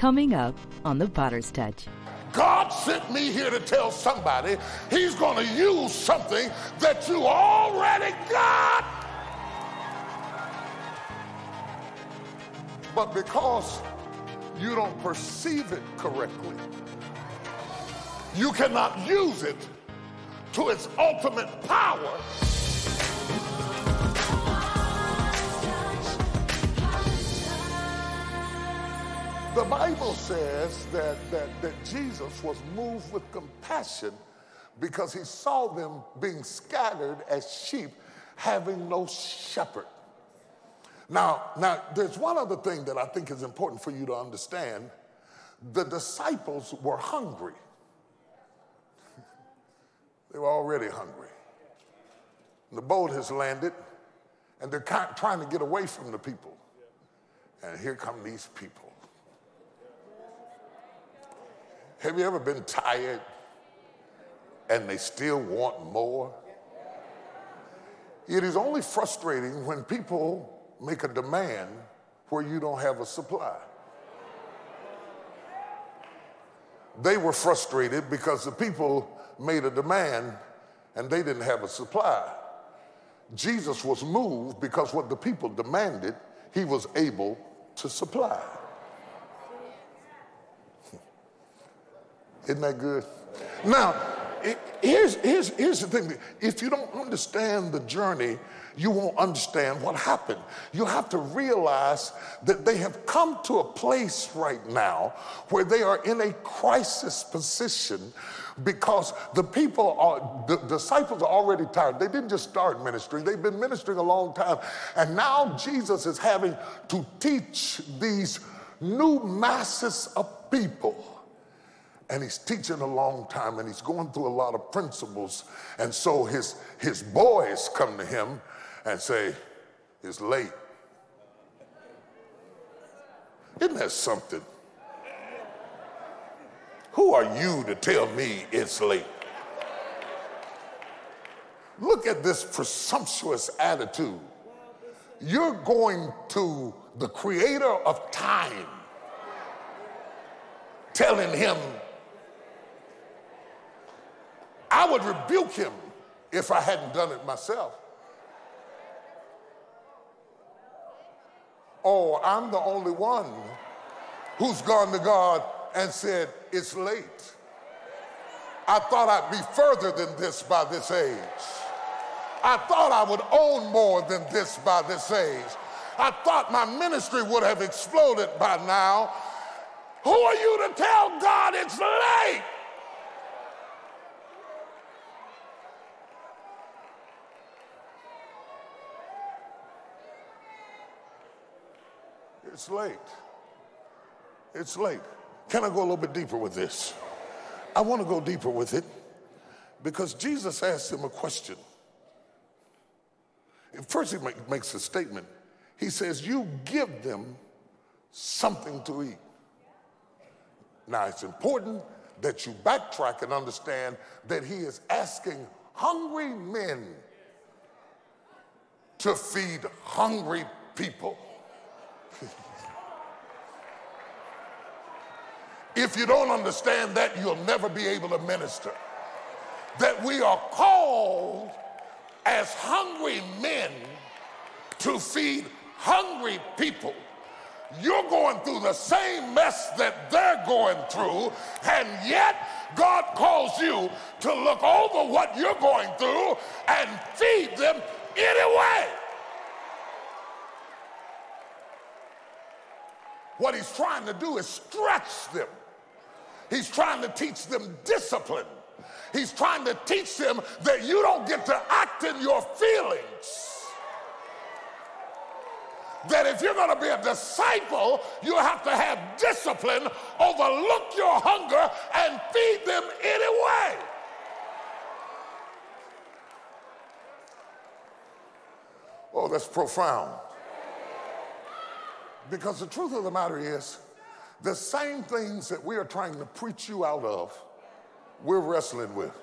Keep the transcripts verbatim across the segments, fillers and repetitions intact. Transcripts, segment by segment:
Coming up on The Potter's Touch. God sent me here to tell somebody he's going to use something that you already got. But because you don't perceive it correctly, you cannot use it to its ultimate power. The Bible says that, that, that Jesus was moved with compassion because he saw them being scattered as sheep, having no shepherd. Now, now, there's one other thing that I think is important for you to understand. The disciples were hungry. They were already hungry. The boat has landed, and they're trying to get away from the people. And here come these people. Have you ever been tired and they still want more? It is only frustrating when people make a demand where you don't have a supply. They were frustrated because the people made a demand and they didn't have a supply. Jesus was moved because what the people demanded, he was able to supply. Isn't that good? Now, it, here's, here's, here's the thing. If you don't understand the journey, you won't understand what happened. You have to realize that they have come to a place right now where they are in a crisis position because the people are, the disciples are already tired. They didn't just start ministry. They've been ministering a long time. And now Jesus is having to teach these new masses of people. And he's teaching a long time, and he's going through a lot of principles. And so his, his boys come to him and say, it's late. Isn't that something? Who are you to tell me it's late? Look at this presumptuous attitude. You're going to the creator of time, telling him, I would rebuke him if I hadn't done it myself. Oh, I'm the only one who's gone to God and said, it's late. I thought I'd be further than this by this age. I thought I would own more than this by this age. I thought my ministry would have exploded by now. Who are you to tell God it's late? It's late. It's late. Can I go a little bit deeper with this? I want to go deeper with it because Jesus asked him a question. First, he make, makes a statement. He says, you give them something to eat. Now, it's important that you backtrack and understand that he is asking hungry men to feed hungry people. If you don't understand that, you'll never be able to minister. That we are called as hungry men to feed hungry people. You're going through the same mess that they're going through, and yet God calls you to look over what you're going through and feed them anyway. What he's trying to do is stretch them. He's trying to teach them discipline. He's trying to teach them that you don't get to act in your feelings. That if you're going to be a disciple, you have to have discipline, overlook your hunger, and feed them anyway. Oh, that's profound. Because the truth of the matter is, the same things that we are trying to preach you out of, we're wrestling with.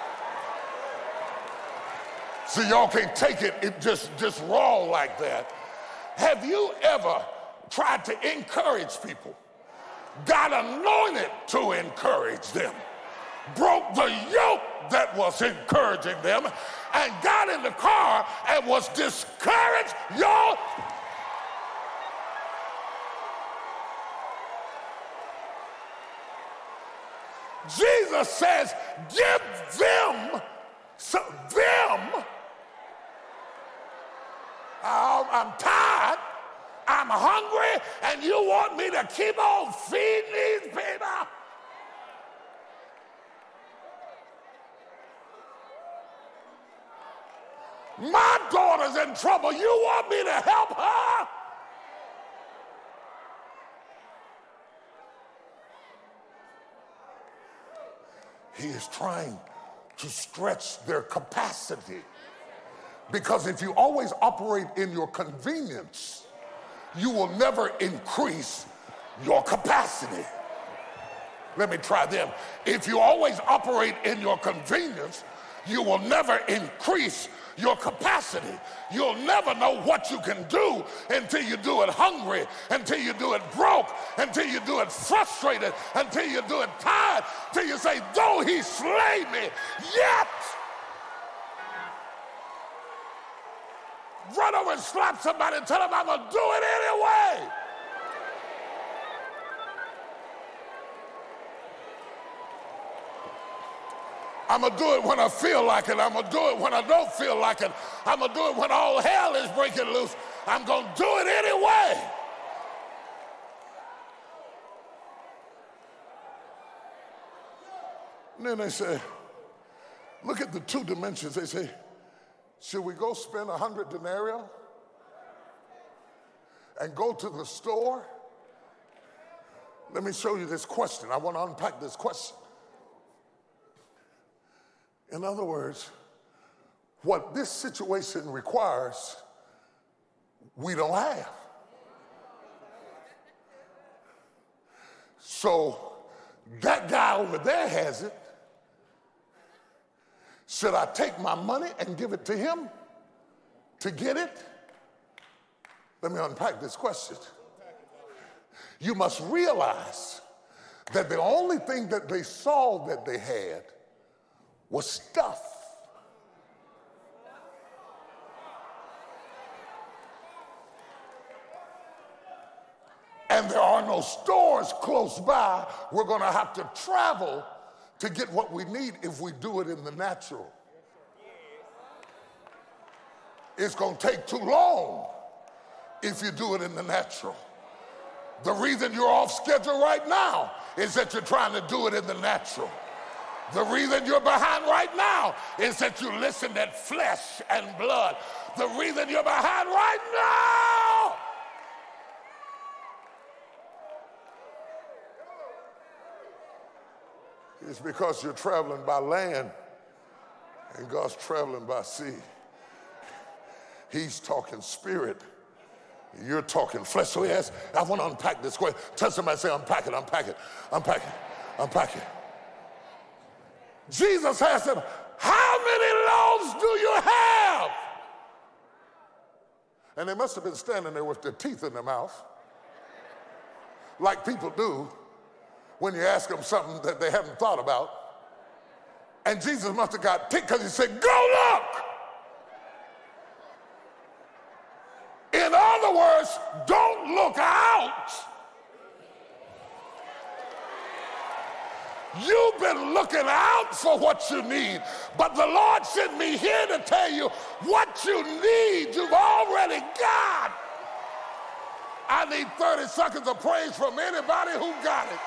See, y'all can't take it, it just, just raw like that. Have you ever tried to encourage people, got anointed to encourage them, broke the yoke that was encouraging them, and got in the car and was discouraged? Y'all, Jesus says, give them, so them, oh, I'm tired, I'm hungry, and you want me to keep on feeding these people? My daughter's in trouble. You want me to help her? He is trying to stretch their capacity. Because if you always operate in your convenience, you will never increase your capacity. Let me try them. If you always operate in your convenience, you will never increase your capacity. You'll never know what you can do until you do it hungry, until you do it broke, until you do it frustrated, until you do it tired, till you say, though he slay me, yet. Run over and slap somebody and tell them I'm going to do it anyway. I'm going to do it when I feel like it. I'm going to do it when I don't feel like it. I'm going to do it when all hell is breaking loose. I'm going to do it anyway. And then they say, look at the two dimensions. They say, should we go spend a hundred denarii and go to the store? Let me show you this question. I want to unpack this question. In other words, what this situation requires, we don't have. So that guy over there has it. Should I take my money and give it to him to get it? Let me unpack this question. You must realize that the only thing that they saw that they had was stuff. And there are no stores close by. We're going to have to travel to get what we need if we do it in the natural. It's going to take too long if you do it in the natural. The reason you're off schedule right now is that you're trying to do it in the natural. The reason you're behind right now is that you listen to flesh and blood. The reason you're behind right now is because you're traveling by land and God's traveling by sea. He's talking spirit. You're talking flesh. So he has, I want to unpack this question. Tell somebody, say, unpack it, unpack it, unpack it, unpack it. Jesus asked them, how many loaves do you have? And they must have been standing there with their teeth in their mouth, like people do when you ask them something that they haven't thought about. And Jesus must have got ticked because he said, go look. In other words, don't look out. You've been looking out for what you need, but the Lord sent me here to tell you what you need, you've already got. I need thirty seconds of praise from anybody who got it.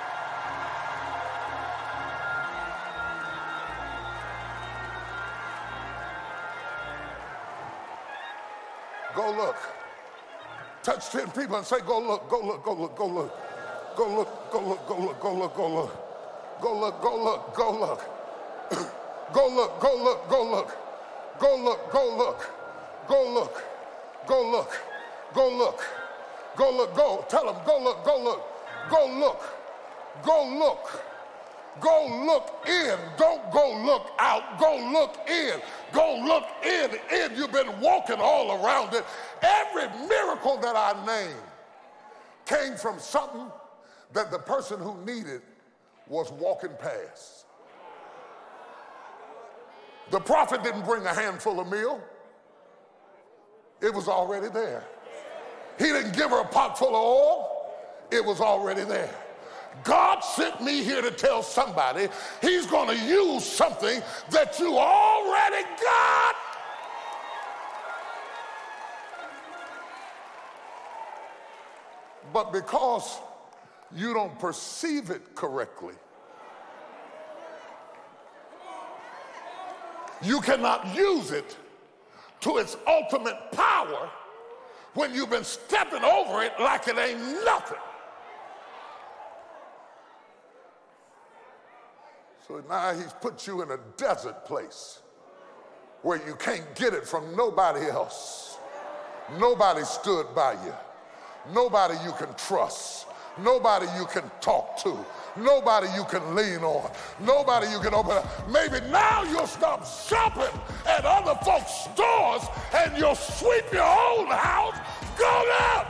Go look. Touch ten people and say, go look, go look, go look, go look. Go look, go look, go look, go look, go look. Go look, go look, go look. Go look, go look, go look. Go look, go look. Go look. Go look. Go look. Go look, go. Tell them, go look, go look. Go look. Go look. Go look in. Don't go look out. Go look in. Go look in. In. You've been walking all around it. Every miracle that I named came from something that the person who needed was walking past. The prophet didn't bring a handful of meal. It was already there. He didn't give her a pot full of oil. It was already there. God sent me here to tell somebody he's going to use something that you already got. But because you don't perceive it correctly, you cannot use it to its ultimate power when you've been stepping over it like it ain't nothing. So now he's put you in a desert place where you can't get it from nobody else. Nobody stood by you. Nobody you can trust. Nobody you can talk to. Nobody you can lean on. Nobody you can open up. Maybe now you'll stop shopping at other folks' stores and you'll sweep your own house. Go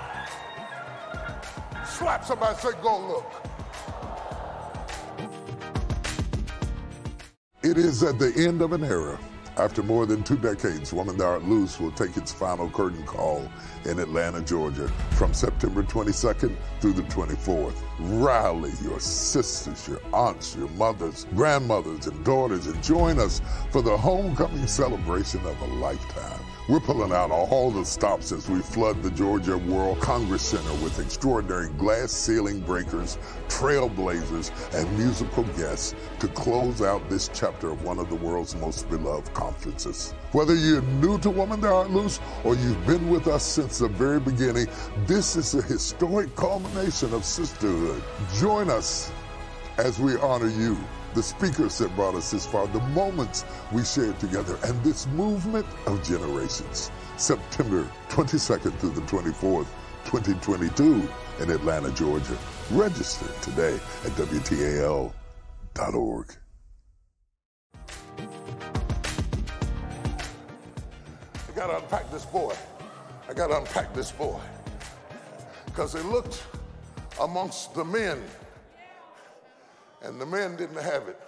look. Slap somebody and say, go look. It is at the end of an era. After more than two decades, Woman Thou Art Loose will take its final curtain call in Atlanta, Georgia, from September twenty-second through the twenty-fourth. Rally your sisters, your aunts, your mothers, grandmothers, and daughters, and join us for the homecoming celebration of a lifetime. We're pulling out all the stops as we flood the Georgia World Congress Center with extraordinary glass ceiling breakers, trailblazers, and musical guests to close out this chapter of one of the world's most beloved conferences. Whether you're new to Woman Thou Art Loose or you've been with us since the very beginning, this is a historic culmination of sisterhood. Join us as we honor you, the speakers that brought us this far, the moments we shared together, and this movement of generations. September twenty-second through the twenty-fourth, twenty twenty-two in Atlanta, Georgia. Register today at W T A L dot org. I gotta unpack this boy. I gotta unpack this boy. Because they looked amongst the men, and the men didn't have it.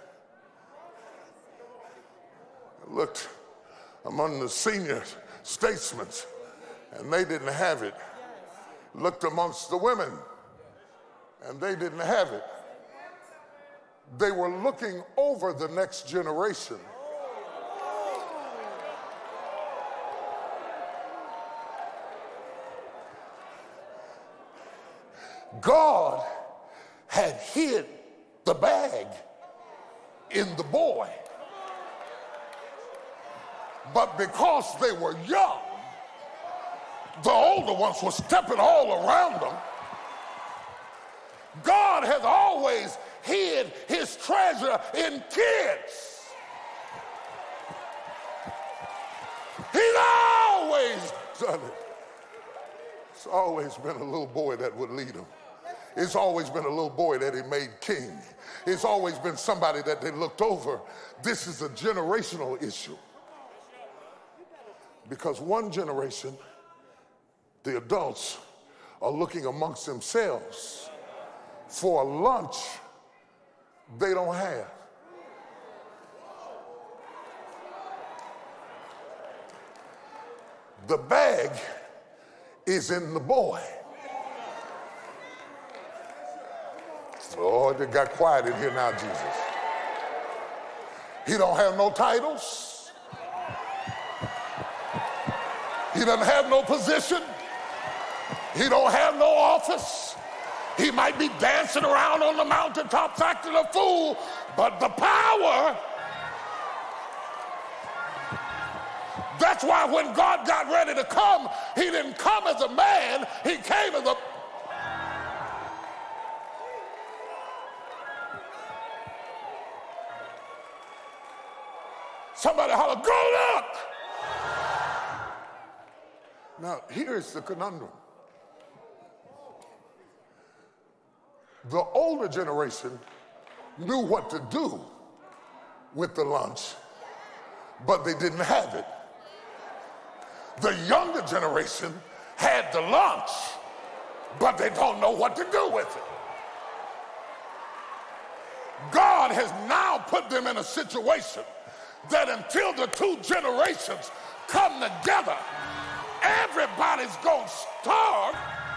I looked among the senior statesmen, and they didn't have it. Looked amongst the women, and they didn't have it. They were looking over the next generation. God had hid the bag in the boy. But because they were young, the older ones were stepping all around them. God has always hid his treasure in kids. He's always done it. It's always been a little boy that would lead him. It's always been a little boy that he made king. It's always been somebody that they looked over. This is a generational issue. Because one generation, the adults, are looking amongst themselves for a lunch they don't have. The bag is in the boy. Oh, it got quiet in here now, Jesus. He don't have no titles. He doesn't have no position. He don't have no office. He might be dancing around on the mountaintops acting a fool, but the power. That's why when God got ready to come, he didn't come as a man, he came as a... Somebody holler, go look! Now, here's the conundrum. The older generation knew what to do with the lunch, but they didn't have it. The younger generation had the lunch, but they don't know what to do with it. God has now put them in a situation that until the two generations come together, everybody's going to starve.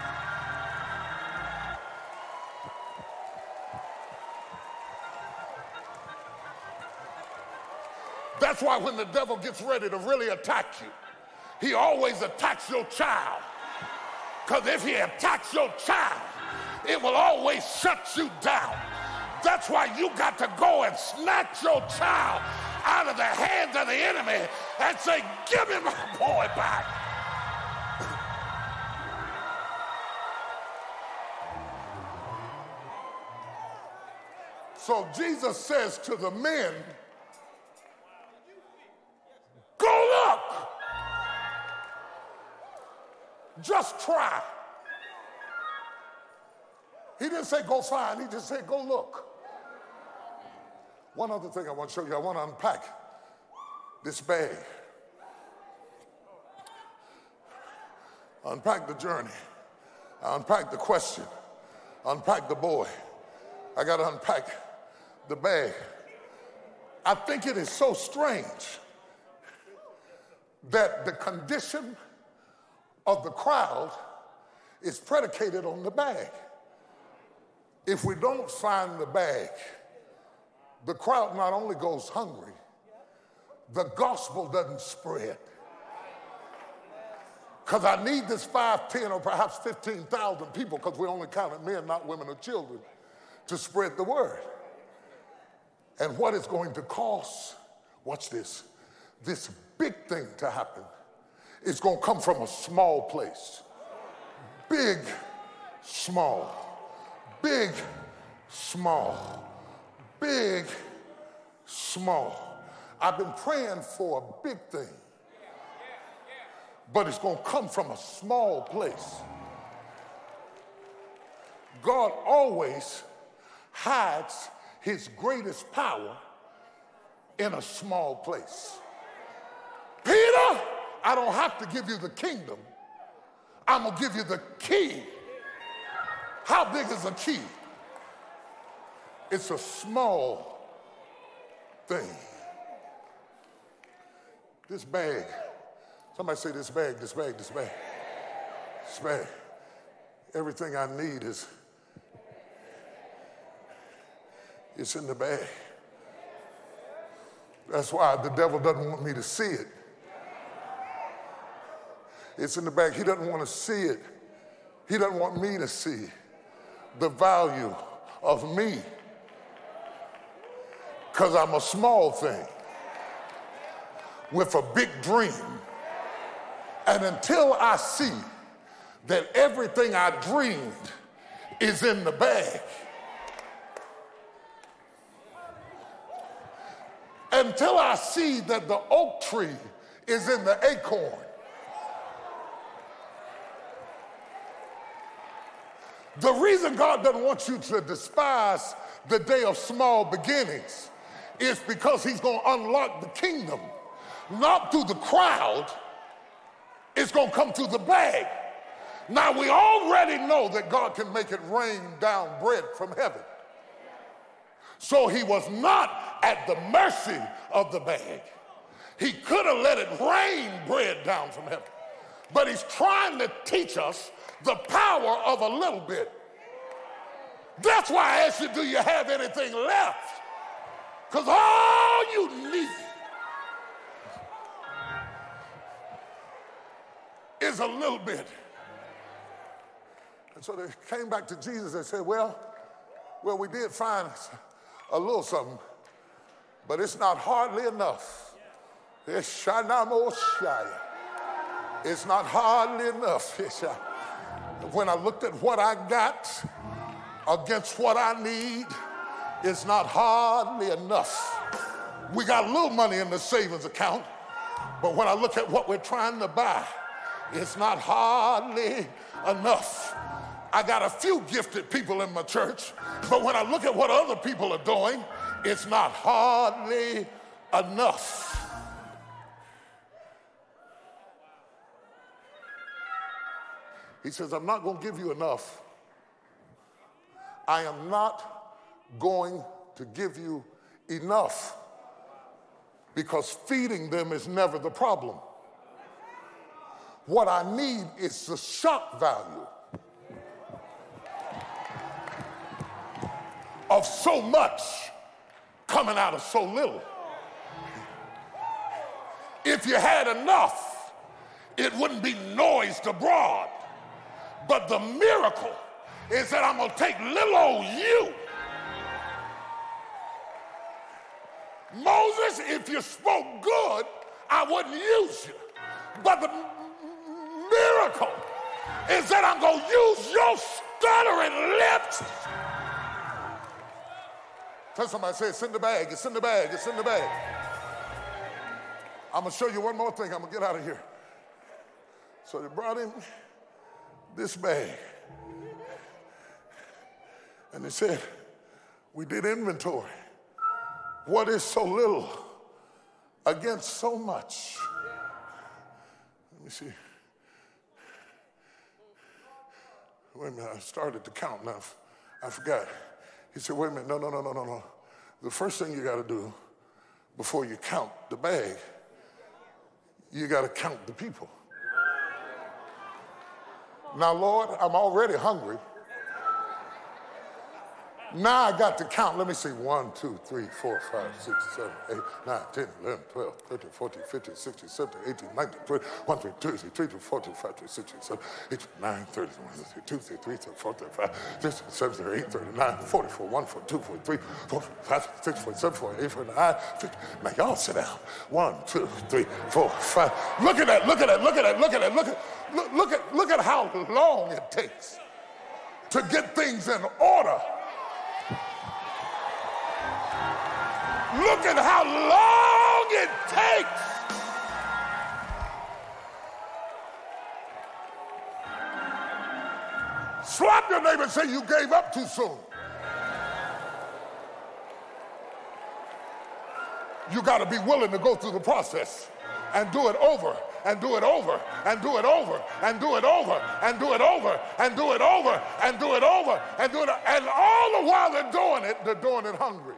That's why when the devil gets ready to really attack you, he always attacks your child. Because if he attacks your child, it will always shut you down. That's why you got to go and snatch your child out of the hands of the enemy and say, give me my boy back. So Jesus says to the men, go look. Just try. He didn't say go find, he just said go look. One other thing I want to show you, I want to unpack this bag. Unpack the journey. I unpack the question. Unpack the boy. I got to unpack the bag. I think it is so strange that the condition of the crowd is predicated on the bag. If we don't find the bag, the crowd not only goes hungry, the gospel doesn't spread. Because I need this five, ten, or perhaps fifteen thousand people, because we only counted men, not women or children, to spread the word. And what is going to cost, watch this, this big thing to happen is going to come from a small place. Big, small, big, small, big, small. I've been praying for a big thing, but it's going to come from a small place. God always hides his greatest power in a small place. Peter, I don't have to give you the kingdom. I'm going to give you the key. How big is a key? It's a small thing. This bag. Somebody say this bag, this bag, this bag. This bag. Everything I need is, it's in the bag. That's why the devil doesn't want me to see it. It's in the bag. He doesn't want to see it. He doesn't want me to see the value of me, because I'm a small thing with a big dream. And until I see that everything I dreamed is in the bag, until I see that the oak tree is in the acorn, the reason God doesn't want you to despise the day of small beginnings is because he's going to unlock the kingdom, not through the crowd. It's going to come through the bag. Now, we already know that God can make it rain down bread from heaven. So he was not at the mercy of the bag. He could have let it rain bread down from heaven. But he's trying to teach us the power of a little bit. That's why I asked you, do you have anything left? Because all you need is a little bit. And so they came back to Jesus and said, well, well, we did find a little something, but it's not hardly enough. It's not hardly enough. When I looked at what I got against what I need, it's not hardly enough. We got a little money in the savings account, but when I look at what we're trying to buy, it's not hardly enough. I got a few gifted people in my church, but when I look at what other people are doing, it's not hardly enough. He says, I'm not going to give you enough. I am not going to give you enough, because feeding them is never the problem. What I need is the shock value of so much coming out of so little. If you had enough, it wouldn't be noised abroad. But the miracle is that I'm going to take little old you. Moses, if you spoke good, I wouldn't use you. But the miracle is that I'm going to use your stuttering lips. Tell somebody, say, it's in the bag, it's in the bag, it's in the bag. I'm going to show you one more thing. I'm going to get out of here. So they brought him this bag. And they said, we did inventory. What is so little against so much? Let me see. Wait a minute, I started to count now. I forgot. He said, wait a minute, no, no, no, no, no, no. The first thing you got to do before you count the bag, you got to count the people. Now, Lord, I'm already hungry. Now I got to count. Let me see. one, two, three, four, five, six, seven, eight, nine, ten, eleven, twelve, thirteen, fourteen, fifteen, sixteen, seventeen, eighteen, nineteen, twenty, one, two, three, three, two, four, two, five, two, six, seven, eight, nine, thirty, one, two, three, three, four, five, six, seven, eight, thirty-nine, forty-four, one, four, two, four, three, four, five, six, four, seven, four, eight, four, nine, fifty. Now y'all sit down. One, two, three, four, five. Look at that. Look at that. Look at that. Look at that. Look at look, look at look at how long it takes to get things in order. Look at how long it takes. Slap your neighbor and say, you gave up too soon. You got to be willing to go through the process and do it over and do it over and do it over and do it over and do it over and do it over and do it over and do it. And all the while they're doing it, they're doing it hungry.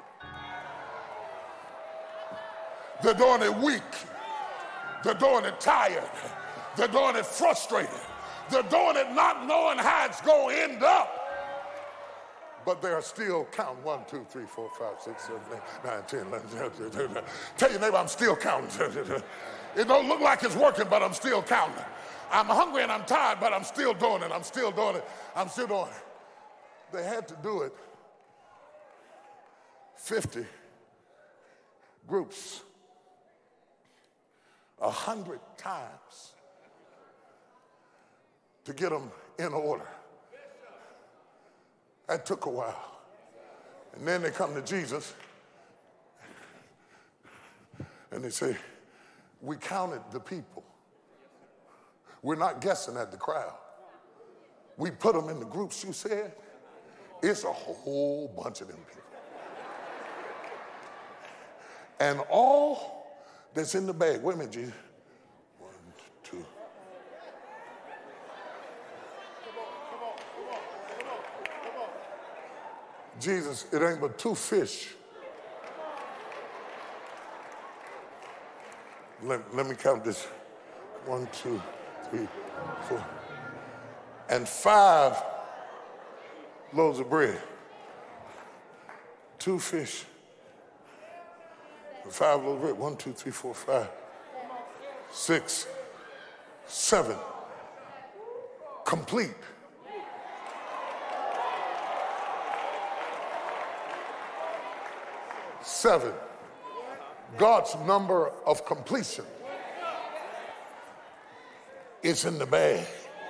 They're doing it weak. They're doing it tired. They're doing it frustrated. They're doing it not knowing how it's going to end up. But they are still counting. One, two, three, four, five, six, seven, eight, nine, ten, eleven, twelve. Tell your neighbor, I'm still counting. It don't look like it's working, but I'm still counting. I'm hungry and I'm tired, but I'm still doing it. I'm still doing it. I'm still doing it. They had to do it fifty groups. A hundred times to get them in order. That took a while. And then they come to Jesus and they say, we counted the people. We're not guessing at the crowd. We put them in the groups you said. It's a whole bunch of them people. And all that's in the bag. Wait a minute, Jesus. One, two. Jesus, it ain't but two fish. Let, let me count this. One, two, three, four. And five loaves of bread. Two fish. Five loaves of bread. One, two, three, four, five, six, seven. Complete. Seven. God's number of completion is in the bag.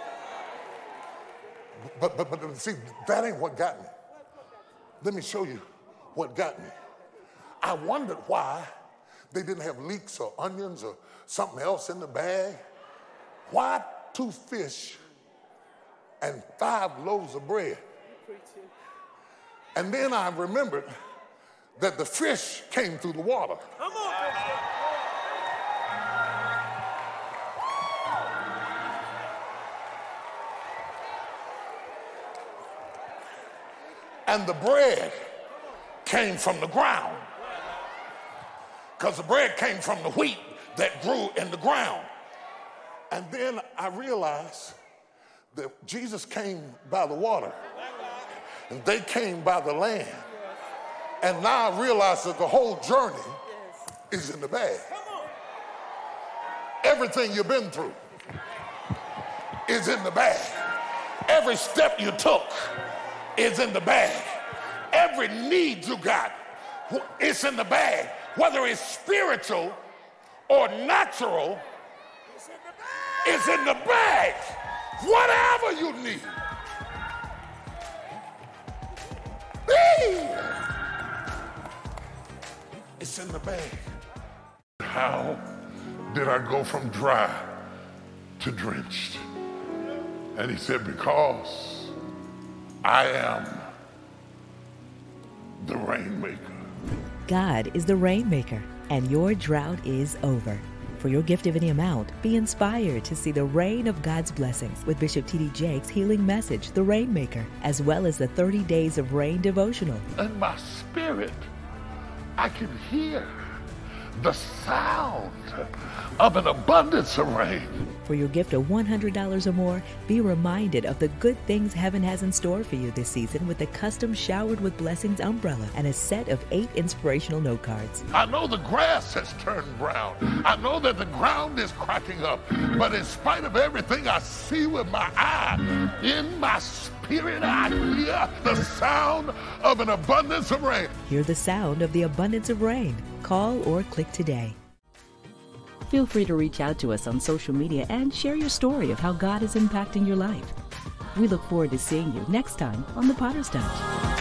But, but, but see, that ain't what got me. Let me show you what got me. I wondered why they didn't have leeks or onions or something else in the bag. Why two fish and five loaves of bread. And then I remembered that the fish came through the water. Come on. And the bread came from the ground. Because the bread came from the wheat that grew in the ground. And then I realized that Jesus came by the water, and they came by the land. And now I realize that the whole journey is in the bag. Everything you've been through is in the bag. Every step you took is in the bag. Every need you got, it's in the bag. Whether it's spiritual or natural, it's in the bag. Whatever you need. It's in the bag. How did I go from dry to drenched? And he said, because I am the rainmaker. God is the rainmaker, and your drought is over. For your gift of any amount, be inspired to see the rain of God's blessings with Bishop T D Jakes' healing message, The Rainmaker, as well as the thirty days of Rain devotional. In my spirit, I can hear the sound of an abundance of rain. For your gift of one hundred dollars or more, be reminded of the good things heaven has in store for you this season with a custom Showered with Blessings umbrella and a set of eight inspirational note cards. I know the grass has turned brown. I know that the ground is cracking up. But in spite of everything I see with my eye, in my spirit I hear the sound of an abundance of rain. Hear the sound of the abundance of rain. Call or click today. Feel free to reach out to us on social media and share your story of how God is impacting your life. We look forward to seeing you next time on The Potter's Touch.